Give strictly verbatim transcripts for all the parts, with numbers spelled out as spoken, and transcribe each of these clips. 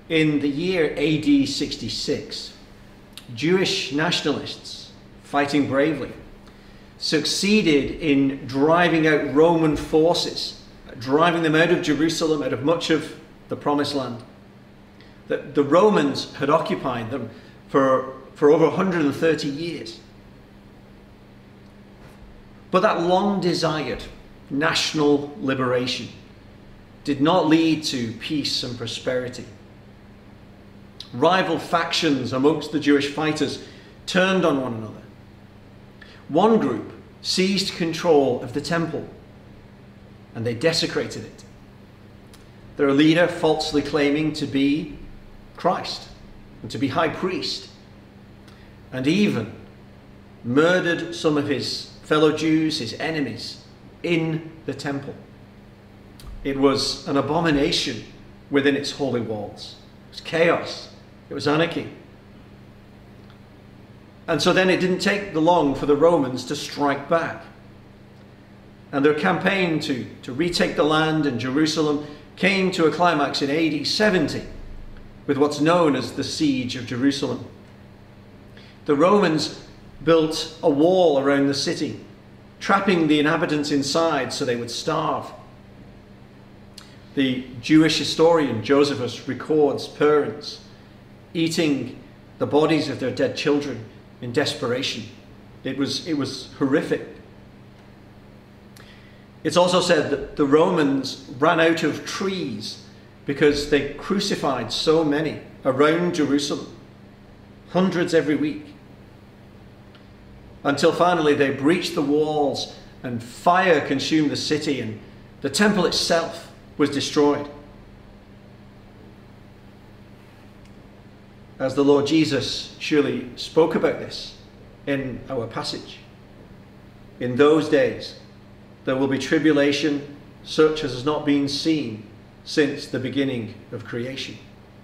In the year A D sixty-six, Jewish nationalists, fighting bravely, succeeded in driving out Roman forces, driving them out of Jerusalem, out of much of the Promised Land. The, the Romans had occupied them for, for over one hundred thirty years. But that long-desired national liberation did not lead to peace and prosperity. Rival factions amongst the Jewish fighters turned on one another. One group seized control of the temple and they desecrated it. Their leader falsely claiming to be Christ and to be high priest, and even murdered some of his fellow Jews, his enemies, in the temple. It was an abomination within its holy walls. It was chaos. It was anarchy. And so then it didn't take long for the Romans to strike back. And their campaign to, to retake the land and Jerusalem came to a climax in A D seventy with what's known as the Siege of Jerusalem. The Romans built a wall around the city, trapping the inhabitants inside so they would starve. The Jewish historian Josephus records parents eating the bodies of their dead children in desperation. It was, it was horrific. It's also said that the Romans ran out of trees because they crucified so many around Jerusalem, hundreds every week, until finally they breached the walls and fire consumed the city and the temple itself was destroyed. As the Lord Jesus surely spoke about this in our passage. In those days, there will be tribulation such as has not been seen since the beginning of creation.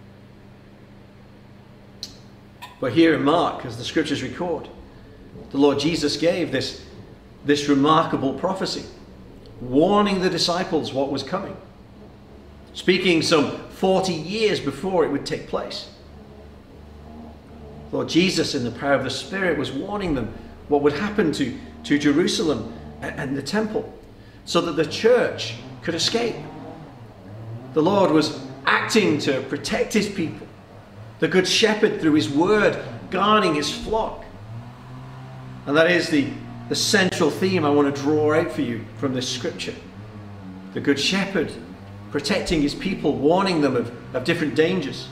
But here in Mark, as the scriptures record, the Lord Jesus gave this, this remarkable prophecy, warning the disciples what was coming, speaking some forty years before it would take place. Lord Jesus, in the power of the Spirit, was warning them what would happen to, to Jerusalem and the temple, so that the church could escape. The Lord was acting to protect his people, the good shepherd through his word, guarding his flock. And that is the, the central theme I want to draw out for you from this scripture. The good shepherd protecting his people, warning them of, of different dangers.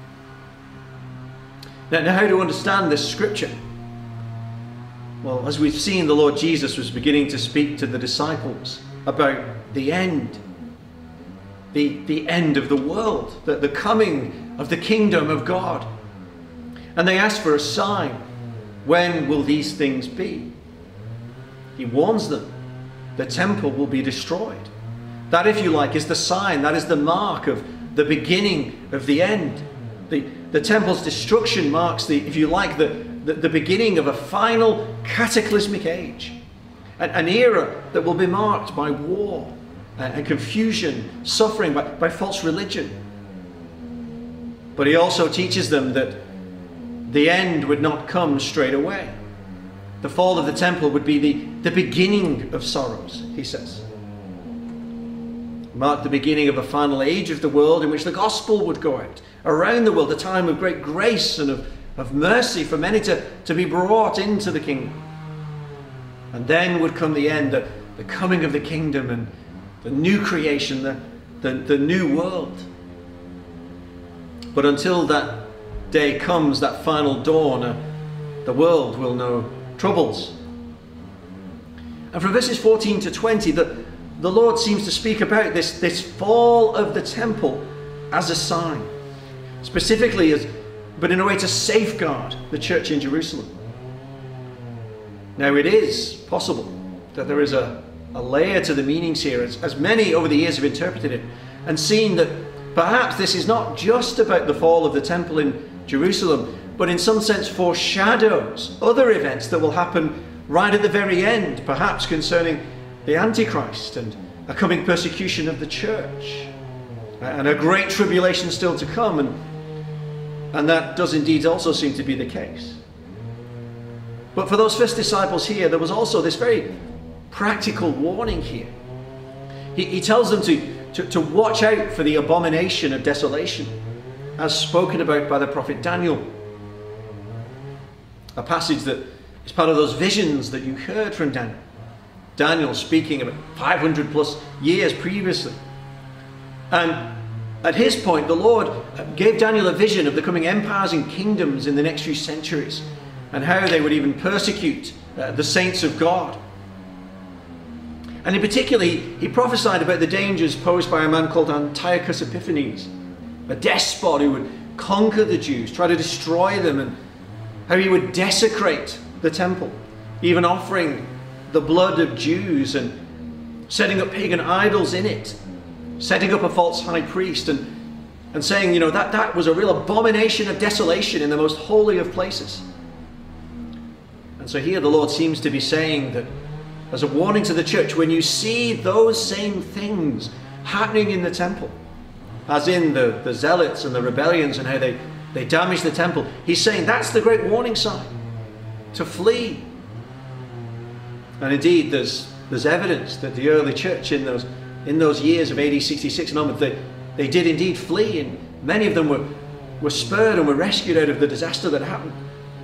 Now, now, how to understand this scripture? Well, as we've seen, the Lord Jesus was beginning to speak to the disciples about the end, the, the end of the world, the, the coming of the kingdom of God. And they asked for a sign. When will these things be? He warns them. The temple will be destroyed. That, if you like, is the sign. That is the mark of the beginning of the end. The, the temple's destruction marks, the, if you like, the, the, the beginning of a final cataclysmic age. An, an era that will be marked by war and, and confusion, suffering, by, by false religion. But he also teaches them that the end would not come straight away. The fall of the temple would be the, the beginning of sorrows, he says. Mark the beginning of a final age of the world in which the gospel would go out around the world, a time of great grace and of, of mercy for many to, to be brought into the kingdom. And then would come the end, the, the coming of the kingdom and the new creation, the, the, the new world. But until that day comes, that final dawn, uh, the world will know troubles. And from verses fourteen to twenty, the, the Lord seems to speak about this, this fall of the temple as a sign. Specifically, as, but in a way to safeguard the church in Jerusalem. Now, it is possible that there is a, a layer to the meanings here, as, as many over the years have interpreted it, and seen that perhaps this is not just about the fall of the temple in Jerusalem, but in some sense foreshadows other events that will happen right at the very end, perhaps concerning the Antichrist and a coming persecution of the church, and a great tribulation still to come, and And that does indeed also seem to be the case. But for those first disciples here, there was also this very practical warning here. He, he tells them to, to, to watch out for the abomination of desolation, as spoken about by the prophet Daniel. A passage that is part of those visions that you heard from Daniel. Daniel speaking about five hundred plus years previously. And at his point, the Lord gave Daniel a vision of the coming empires and kingdoms in the next few centuries, and how they would even persecute uh, the saints of God. And in particular, he, he prophesied about the dangers posed by a man called Antiochus Epiphanes, a despot who would conquer the Jews, try to destroy them, and how he would desecrate the temple, even offering the blood of Jews and setting up pagan idols in it, setting up a false high priest, and, and saying, you know, that, that was a real abomination of desolation in the most holy of places. And so here the Lord seems to be saying that as a warning to the church, when you see those same things happening in the temple, as in the, the zealots and the rebellions and how they, they damage the temple, he's saying that's the great warning sign, to flee. And indeed, there's, there's evidence that the early church in those, in those years of A D sixty-six and onward, they, they did indeed flee, and many of them were, were spurred and were rescued out of the disaster that happened.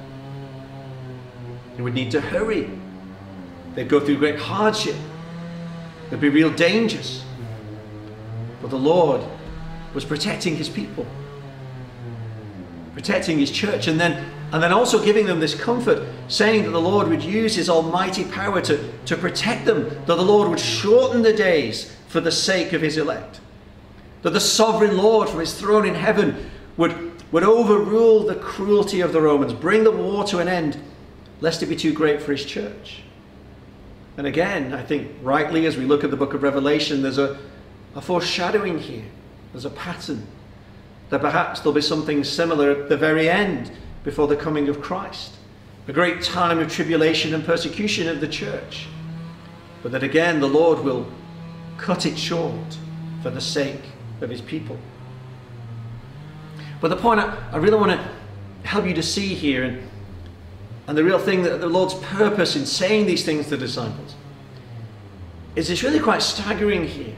They would need to hurry. They'd go through great hardship. There'd be real dangers. But the Lord was protecting his people, protecting his church, and then, and then also giving them this comfort, saying that the Lord would use his almighty power to, to protect them, that the Lord would shorten the days for the sake of his elect, that the sovereign Lord from his throne in heaven would, would overrule the cruelty of the Romans, bring the war to an end, lest it be too great for his church. And again, I think rightly, as we look at the book of Revelation, there's a, a foreshadowing here. There's a pattern that perhaps there'll be something similar at the very end before the coming of Christ. A great time of tribulation and persecution of the church. But that again, the Lord will cut it short for the sake of his people. But the point I, I really want to help you to see here, and And the real thing, that the Lord's purpose in saying these things to the disciples, is it's really quite staggering here.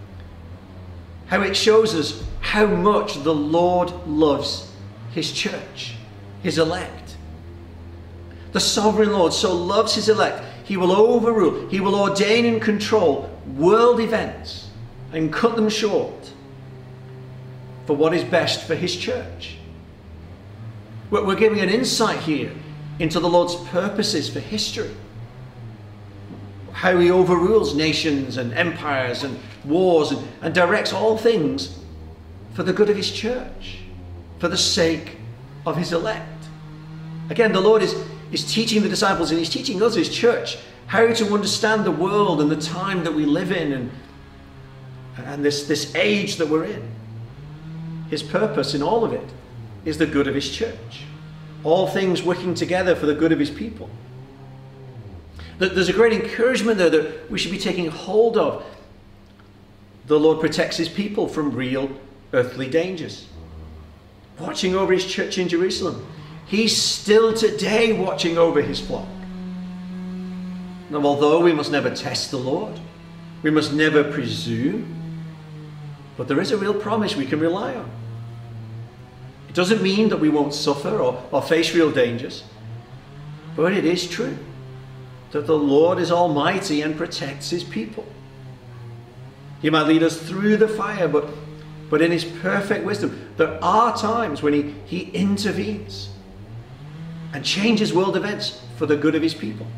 How it shows us how much the Lord loves his church, his elect. The sovereign Lord so loves his elect, he will overrule, he will ordain and control world events and cut them short for what is best for his church. We're giving an insight here into the Lord's purposes for history. How he overrules nations and empires and wars, and, and directs all things for the good of his church, for the sake of his elect. Again, the Lord is, is teaching the disciples, and he's teaching us, his church, how to understand the world and the time that we live in, and, and this, this age that we're in. His purpose in all of it is the good of his church. All things working together for the good of his people. There's a great encouragement there that we should be taking hold of. The Lord protects his people from real earthly dangers. Watching over his church in Jerusalem. He's still today watching over his flock. Now, although we must never test the Lord, we must never presume, but there is a real promise we can rely on. It doesn't mean that we won't suffer or, or face real dangers, but it is true that the Lord is almighty and protects his people. He might lead us through the fire, but, but in his perfect wisdom, there are times when he, he intervenes and changes world events for the good of his people.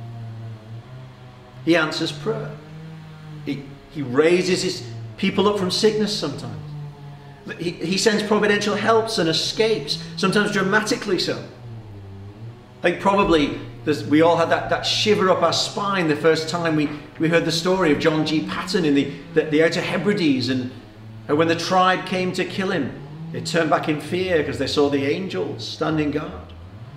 He answers prayer. He, he raises his people up from sickness sometimes. He, he sends providential helps and escapes, sometimes dramatically so. I think probably we all had that, that shiver up our spine the first time we, we heard the story of John G. Patton in the, the, the Outer Hebrides, and, and when the tribe came to kill him, they turned back in fear because they saw the angels standing guard.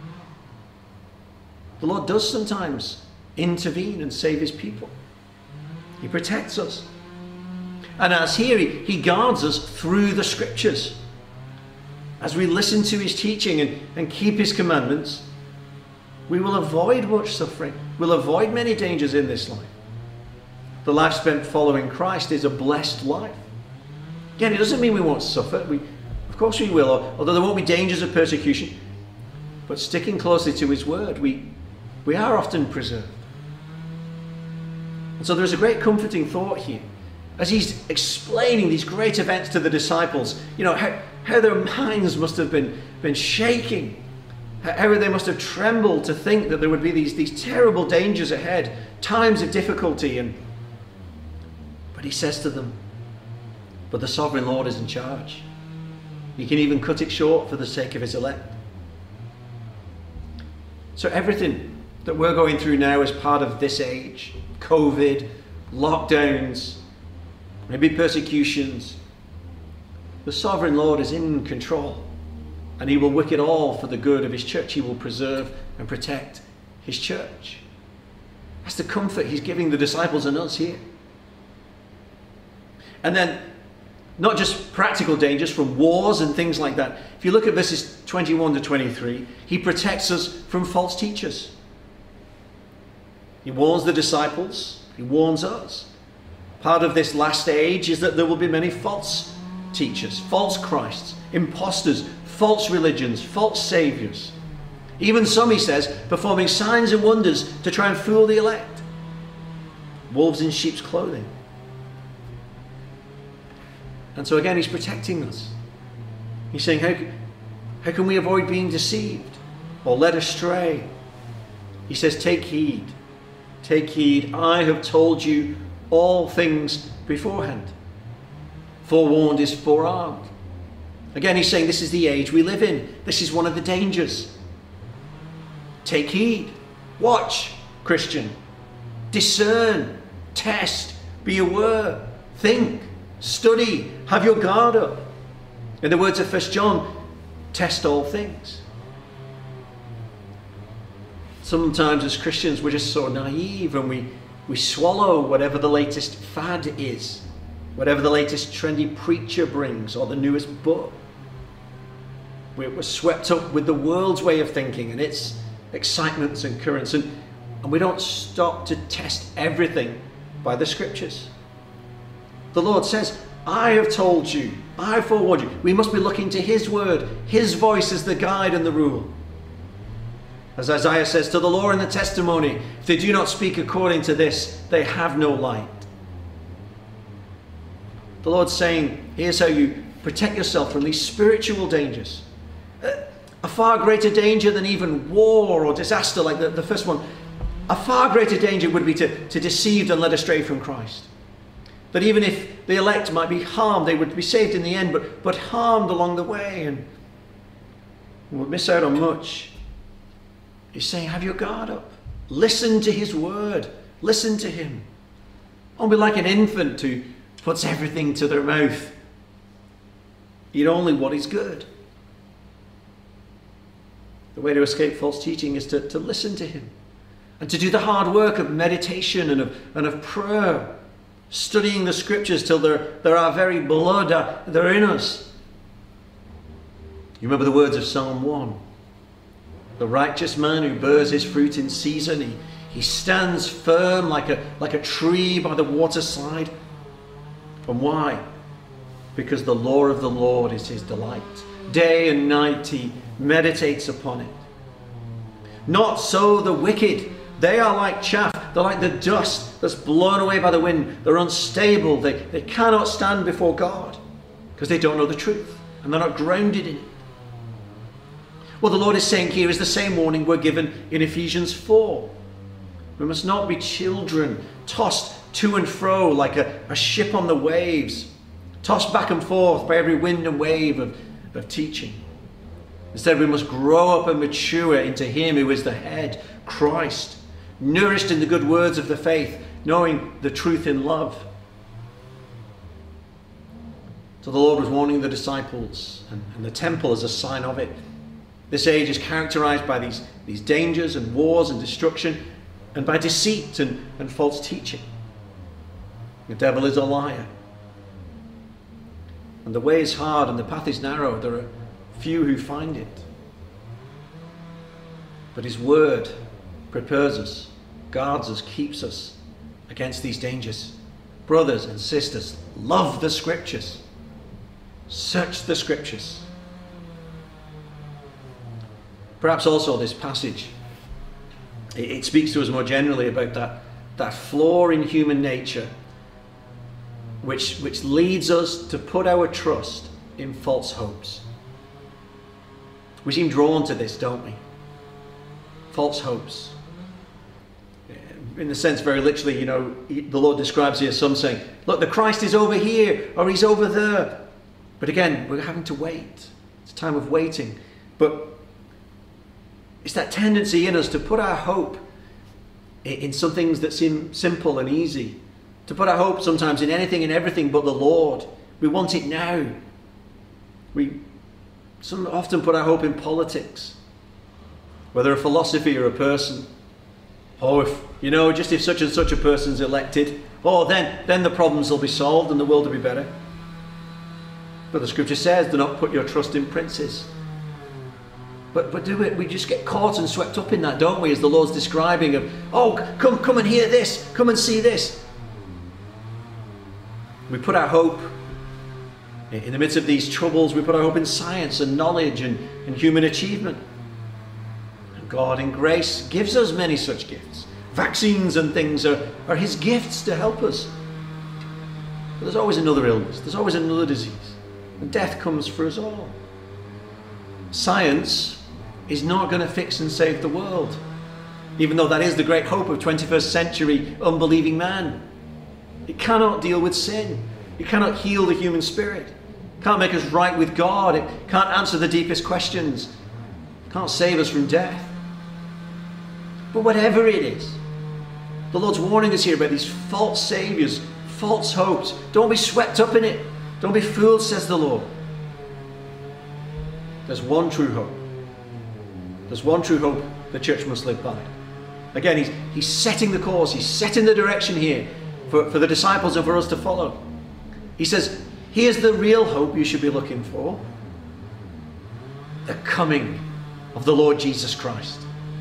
The Lord does sometimes intervene and save his people. He protects us. And as here, he, he guards us through the scriptures. as we listen to his teaching and, and keep his commandments, we will avoid much suffering. We'll avoid many dangers in this life. The life spent following Christ is a blessed life. Again, it doesn't mean we won't suffer. We, of course we will, although there won't be dangers of persecution. But sticking closely to his word, we, we are often preserved. And so there's a great comforting thought here. As he's explaining these great events to the disciples, you know, how, how their minds must have been, been shaking. How they must have trembled to think that there would be these, these terrible dangers ahead, times of difficulty. And But he says to them, but the sovereign Lord is in charge. He can even cut it short for the sake of his elect. So everything that we're going through now is part of this age. COVID, lockdowns, maybe persecutions. The sovereign Lord is in control, and he will work it all for the good of his church. He will preserve and protect his church. That's the comfort he's giving the disciples and us here. And then, not just practical dangers from wars and things like that. If you look at verses twenty-one to twenty-three, he protects us from false teachers. He warns the disciples, he warns us. Part of this last age is that there will be many false teachers, false Christs, imposters, false religions, false saviors. Even some, he says, performing signs and wonders to try and fool the elect. Wolves in sheep's clothing. And so again, he's protecting us. He's saying, how, how can we avoid being deceived or led astray? He says, take heed. Take heed. I have told you all things beforehand. Forewarned is forearmed. Again, he's saying this is the age we live in. This is one of the dangers. Take heed. Watch, Christian. Discern. Test. Be aware. Think. Study. Have your guard up. In the words of First John, test all things. Sometimes as Christians we're just so naive and we, we swallow whatever the latest fad is, whatever the latest trendy preacher brings or the newest book. We're, we're swept up with the world's way of thinking and its excitements and currents, and, and we don't stop to test everything by the scriptures. The Lord says, I have told you, I have forewarned you. We must be looking to his word, his voice as the guide and the rule. As Isaiah says, to the law and the testimony, if they do not speak according to this, they have no light. The Lord's saying, here's how you protect yourself from these spiritual dangers. A far greater danger than even war or disaster like the, the first one. A far greater danger would be to, to deceived and led astray from Christ. That even if the elect might be harmed, they would be saved in the end, but, but harmed along the way and would miss out on much. He's saying, have your guard up. Listen to his word. Listen to him. Don't be like an infant who puts everything to their mouth. Eat only what is good. The way to escape false teaching is to, to listen to him and to do the hard work of meditation and of, and of prayer, studying the scriptures till they're, they're our very blood, uh, they're in us. You remember the words of Psalm one. The righteous man who bears his fruit in season, he, he stands firm like a, like a tree by the waterside. And why? Because the law of the Lord is his delight. Day and night he meditates upon it. Not so the wicked. They are like chaff. They're like the dust that's blown away by the wind. They're unstable. They, they cannot stand before God because they don't know the truth and they're not grounded in it. What the Lord is saying here is the same warning we're given in Ephesians four. We must not be children tossed to and fro like a, a ship on the waves, tossed back and forth by every wind and wave of, of teaching. Instead, we must grow up and mature into him who is the head, Christ, nourished in the good words of the faith, knowing the truth in love. So the Lord was warning the disciples, and, and the temple as a sign of it. This age is characterized by these, these dangers and wars and destruction, and by deceit and, and false teaching. The devil is a liar. And the way is hard and the path is narrow. There are few who find it. But his word prepares us, guards us, keeps us against these dangers. Brothers and sisters, love the scriptures. Search the scriptures. Perhaps also this passage, it, it speaks to us more generally about that, that flaw in human nature which, which leads us to put our trust in false hopes. We seem drawn to this, don't we? False hopes. In the sense, very literally, you know, the Lord describes here some saying, look, the Christ is over here, or he's over there. But again, we're having to wait. It's a time of waiting. But it's that tendency in us to put our hope in some things that seem simple and easy. To put our hope sometimes in anything and everything but the Lord. We want it now. We some often put our hope in politics. Whether a philosophy or a person. Oh, if, you know, just if such and such a person's elected, oh, then, then the problems will be solved and the world will be better. But the scripture says, do not put your trust in princes. But but do it, we just get caught and swept up in that, don't we? As the Lord's describing of, oh, come, come and hear this, come and see this. We put our hope, in the midst of these troubles, we put our hope in science and knowledge and, and human achievement. And God in grace gives us many such gifts. Vaccines and things are, are his gifts to help us. But there's always another illness, there's always another disease. And death comes for us all. Science is not going to fix and save the world, even though that is the great hope of twenty-first century unbelieving man. It cannot deal with sin. It cannot heal the human spirit. It can't make us right with God. It can't answer the deepest questions. It can't save us from death. But whatever it is, the Lord's warning us here about these false saviours, false hopes. Don't be swept up in it. Don't be fooled, says the Lord. There's one true hope. There's one true hope the church must live by. Again, he's, he's setting the course. He's setting the direction here for, for the disciples and for us to follow. He says, here's the real hope you should be looking for. The coming of the Lord Jesus Christ.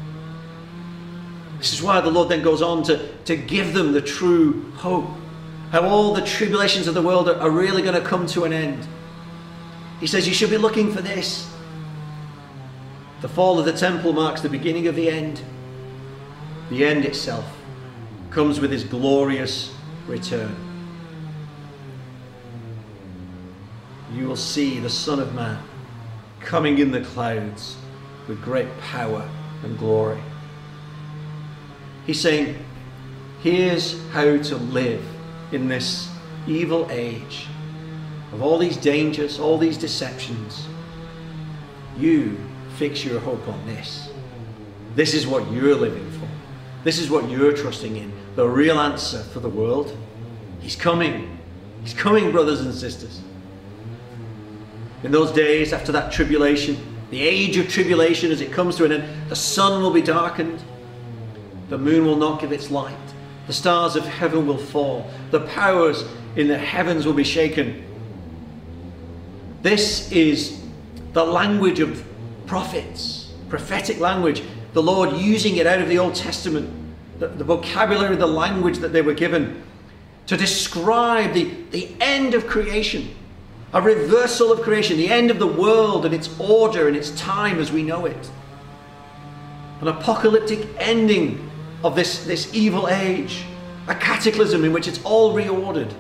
This is why the Lord then goes on to, to give them the true hope. How all the tribulations of the world are, are really going to come to an end. He says you should be looking for this. The fall of the temple marks the beginning of the end. The end itself comes with his glorious return. You will see the Son of Man coming in the clouds with great power and glory. He's saying, here's how to live in this evil age of all these dangers, all these deceptions. You fix your hope on this. This is what you're living for. This is what you're trusting in. The real answer for the world. He's coming. He's coming, brothers and sisters. In those days after that tribulation, the age of tribulation as it comes to an end, the sun will be darkened. The moon will not give its light. The stars of heaven will fall. The powers in the heavens will be shaken. This is the language of prophets, prophetic language. The Lord using it out of the Old Testament, the, the vocabulary, the language that they were given to describe the, the end of creation, a reversal of creation, the end of the world and its order and its time as we know it. An apocalyptic ending of this, this evil age, a cataclysm in which it's all reordered.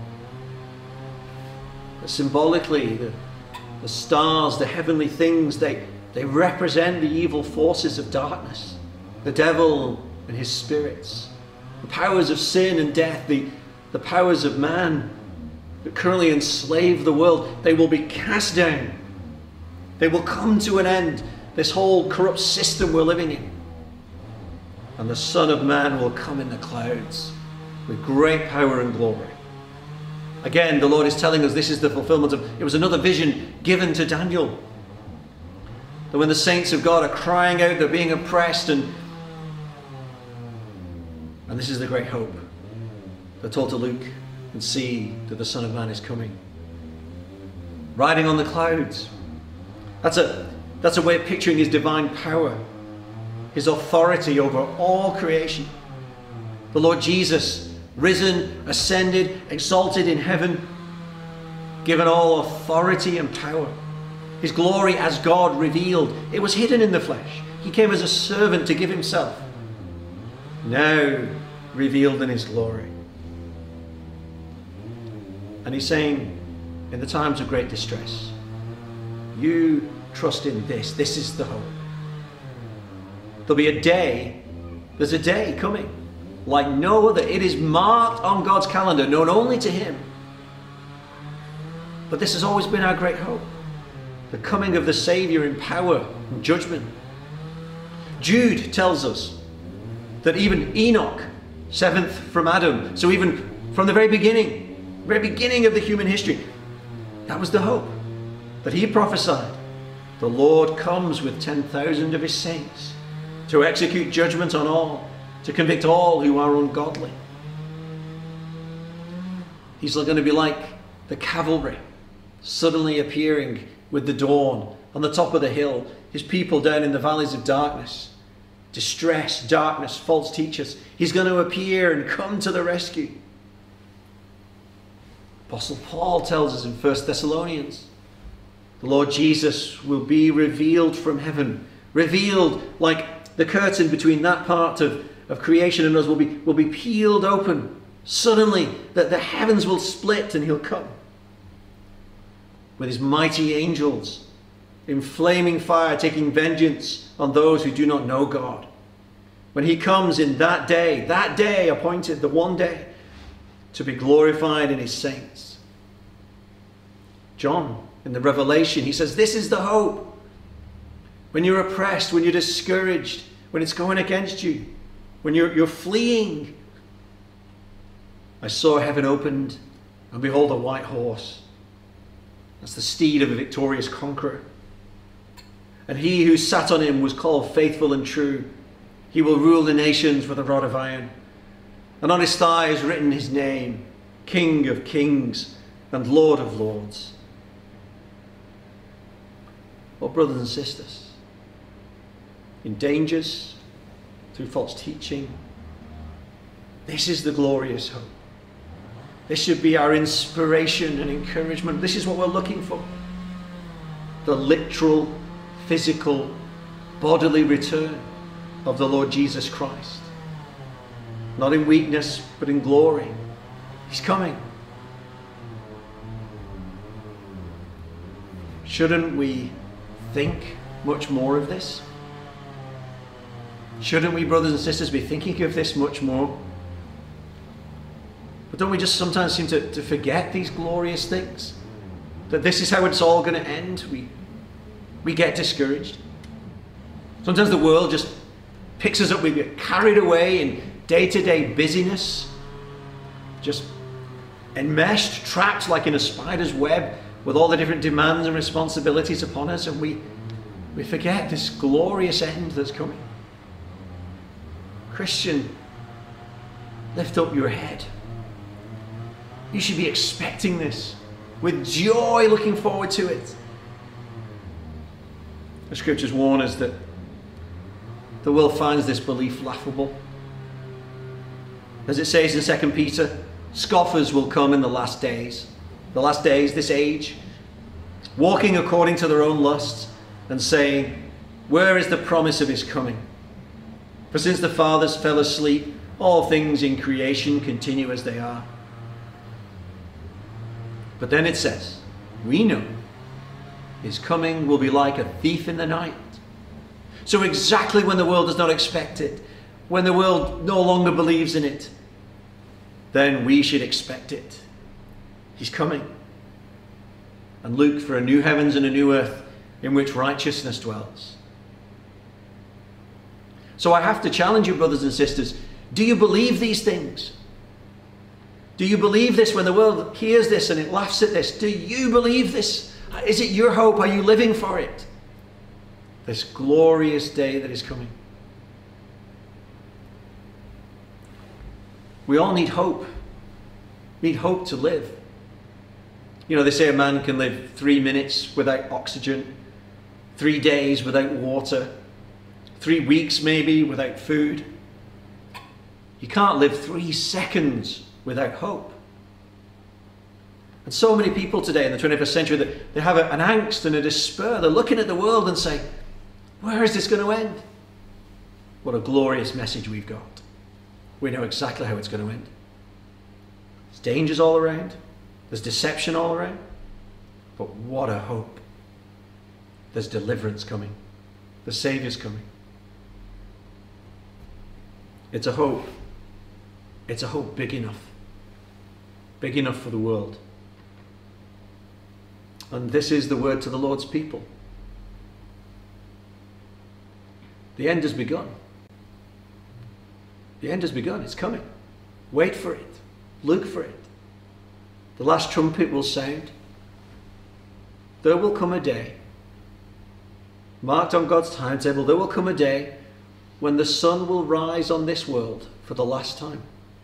But symbolically, the, the stars, the heavenly things, they, they represent the evil forces of darkness, the devil and his spirits, the powers of sin and death, the, the powers of man that currently enslave the world. They will be cast down. They will come to an end, this whole corrupt system we're living in. And the Son of Man will come in the clouds with great power and glory. Again, the Lord is telling us this is the fulfillment of, it was another vision given to Daniel. That when the saints of God are crying out, they're being oppressed, and, and this is the great hope. They're told to look and see that the Son of Man is coming. Riding on the clouds. That's a, that's a way of picturing his divine power, his authority over all creation. The Lord Jesus, risen, ascended, exalted in heaven, given all authority and power. His glory as God revealed. It was hidden in the flesh. He came as a servant to give himself. Now revealed in his glory. And he's saying, in the times of great distress, you trust in this. This is the hope. There'll be a day, there's a day coming like no other. It is marked on God's calendar, known only to him. But this has always been our great hope. The coming of the Saviour in power and judgment. Jude tells us that even Enoch, seventh from Adam, so even from the very beginning, very beginning of the human history, that was the hope that he prophesied. The Lord comes with ten thousand of his saints to execute judgment on all, to convict all who are ungodly. He's going to be like the cavalry suddenly appearing with the dawn on the top of the hill, his people down in the valleys of darkness, distress, darkness, false teachers. He's going to appear and come to the rescue. Apostle Paul tells us in First Thessalonians, the Lord Jesus will be revealed from heaven, revealed like the curtain between that part of, of creation and us will be, will be peeled open. Suddenly that the heavens will split and he'll come with his mighty angels in flaming fire, taking vengeance on those who do not know God. When he comes in that day, that day appointed, the one day, to be glorified in his saints. John, in the Revelation, he says, this is the hope. When you're oppressed, when you're discouraged, when it's going against you, when you're, you're fleeing. I saw heaven opened, and behold, a white horse. That's the steed of a victorious conqueror. And he who sat on him was called Faithful and True. He will rule the nations with a rod of iron. And on his thigh is written his name, King of Kings and Lord of Lords. Well, brothers and sisters, in dangers, through false teaching, this is the glorious hope. This should be our inspiration and encouragement. This is what we're looking for. The literal, physical, bodily return of the Lord Jesus Christ. Not in weakness, but in glory. He's coming. Shouldn't we think much more of this? Shouldn't we, brothers and sisters, be thinking of this much more? But don't we just sometimes seem to, to forget these glorious things? That this is how it's all going to end? We, we get discouraged. Sometimes the world just picks us up. We get carried away in day-to-day busyness. Just enmeshed, trapped like in a spider's web with all the different demands and responsibilities upon us. And we, we forget this glorious end that's coming. Christian, lift up your head. You should be expecting this with joy, looking forward to it. The scriptures warn us that the world finds this belief laughable. As it says in Second Peter, scoffers will come in the last days. The last days, this age, walking according to their own lusts and saying, where is the promise of his coming? For since the fathers fell asleep, all things in creation continue as they are. But then it says, we know his coming will be like a thief in the night. So exactly when the world does not expect it, when the world no longer believes in it, then we should expect it. He's coming. And look for a new heavens and a new earth in which righteousness dwells. So I have to challenge you, brothers and sisters, do you believe these things? Do you believe this when the world hears this and it laughs at this? Do you believe this? Is it your hope? Are you living for it? This glorious day that is coming. We all need hope. We need hope to live. You know, they say a man can live three minutes without oxygen. three days without water, three weeks maybe without food. You can't live three seconds without hope. And so many people today in the twenty-first century, that they have an angst and a despair. They're looking at the world and say, where is this going to end? What a glorious message we've got. We know exactly how it's going to end. There's dangers all around. There's deception all around. But what a hope. There's deliverance coming. The Saviour's coming. It's a hope. It's a hope big enough. Big enough for the world. And this is the word to the Lord's people. The end has begun. The end has begun. It's coming. Wait for it. Look for it. The last trumpet will sound. There will come a day, marked on God's timetable, there will come a day when the sun will rise on this world for the last time.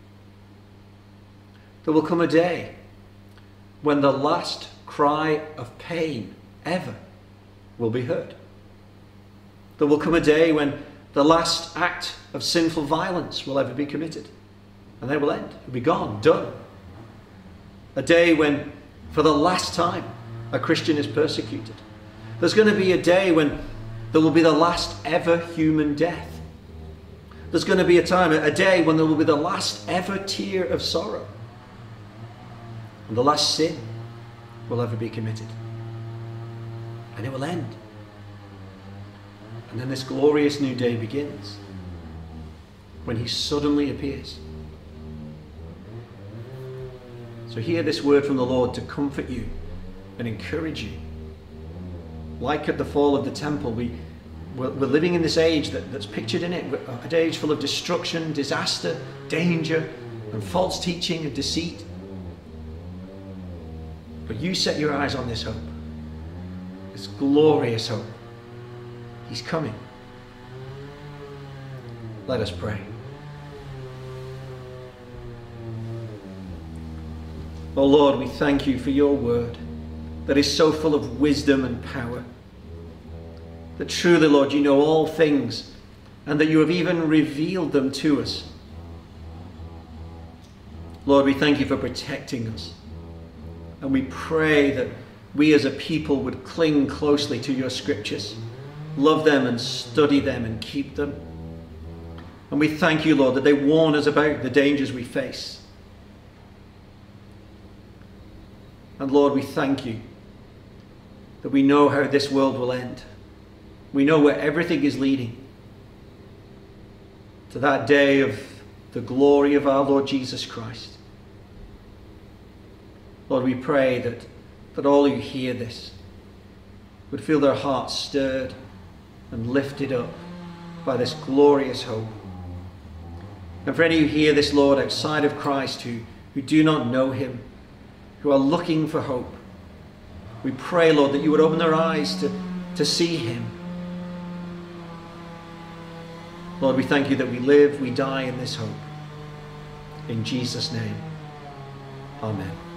There will come a day when the last cry of pain ever will be heard. There will come a day when the last act of sinful violence will ever be committed. And they will end. It will be gone, done. A day when, for the last time, a Christian is persecuted. There's going to be a day when there will be the last ever human death. There's going to be a time, a day when there will be the last ever tear of sorrow. And the last sin will ever be committed. And it will end. And then this glorious new day begins, when he suddenly appears. So hear this word from the Lord to comfort you and encourage you. Like at the fall of the temple, we, we're, we're living in this age that, that's pictured in it, an age full of destruction, disaster, danger, and false teaching and deceit. But you set your eyes on this hope, this glorious hope. He's coming. Let us pray. Oh Lord, we thank you for your word that is so full of wisdom and power. That truly, Lord, you know all things and that you have even revealed them to us. Lord, we thank you for protecting us. And we pray that we as a people would cling closely to your scriptures, love them and study them and keep them. And we thank you, Lord, that they warn us about the dangers we face. And Lord, we thank you that we know how this world will end. We know where everything is leading. To that day of the glory of our Lord Jesus Christ. Lord, we pray that, that all who hear this would feel their hearts stirred and lifted up by this glorious hope. And for any who hear this, Lord, outside of Christ, who, who do not know him, who are looking for hope, we pray, Lord, that you would open their eyes to, to see him. Lord, we thank you that we live, we die in this hope. In Jesus' name, amen.